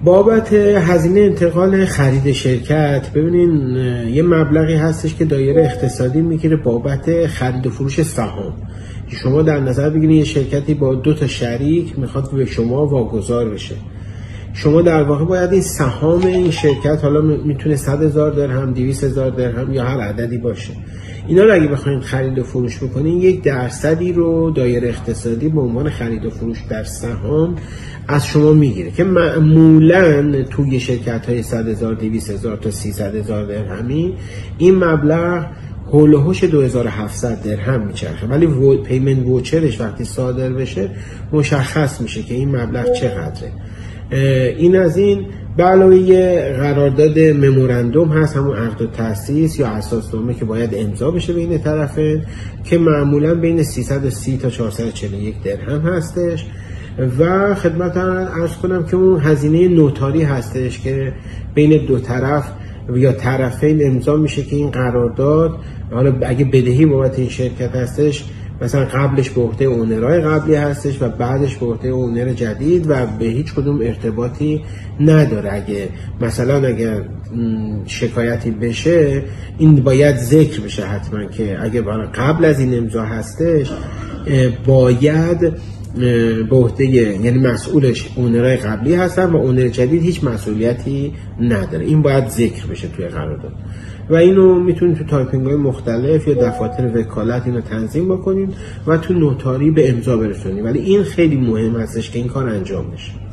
بابت هزینه انتقال خرید شرکت، ببینین یه مبلغی هستش که دایره اقتصادی میگیره بابت خرید و فروش سهام. شما در نظر بگیرید یه شرکتی با 2 تا شریک میخواد به شما واگذار بشه. شما در واقع باید این سهام این شرکت، حالا میتونه 100,000 درهم، 200,000 درهم یا هر عددی باشه، اینا رو اگه بخواید خرید و فروش بکنین 1% رو دایره اقتصادی به عنوان خرید و فروش در سهام از شما میگیره که معمولاً توی شرکت‌های 100,000 200,000 تا 300,000 درهمی این مبلغ حول و حوش 2700 درهم میچرخه، ولی پیمنت ووچرش وقتی صادر بشه مشخص میشه که این مبلغ چقدره. این از این. به علاوه قرارداد ممورندوم هست، همون عقد تأسیس یا اساسنامه که باید امضا بشه بین طرفین که معمولا بین 330 تا 441 درهم هستش. و خدمت عرض کنم که اون هزینه نوتاری هستش که بین 2 طرف یا طرفین امضا میشه که این قرارداد، حالا اگه بدهی بابت این شرکت هستش، مثلا قبلش به عهده اونرهای قبلی هستش و بعدش به عهده اونر جدید و به هیچ کدوم ارتباطی نداره. اگه مثلا اگر شکایتی بشه این باید ذکر بشه حتما که اگه قبل از این امضا هستش باید به عهده، یعنی مسئولش اونرهای قبلی هستن و اونر جدید هیچ مسئولیتی نداره. این باید ذکر بشه توی قرارداد و اینو میتونید تو تایپینگ های مختلف یا دفاتر وکالت اینو تنظیم بکنید و تو نوتاری به امضا برسونید. ولی این خیلی مهم هستش که این کار انجام بشه.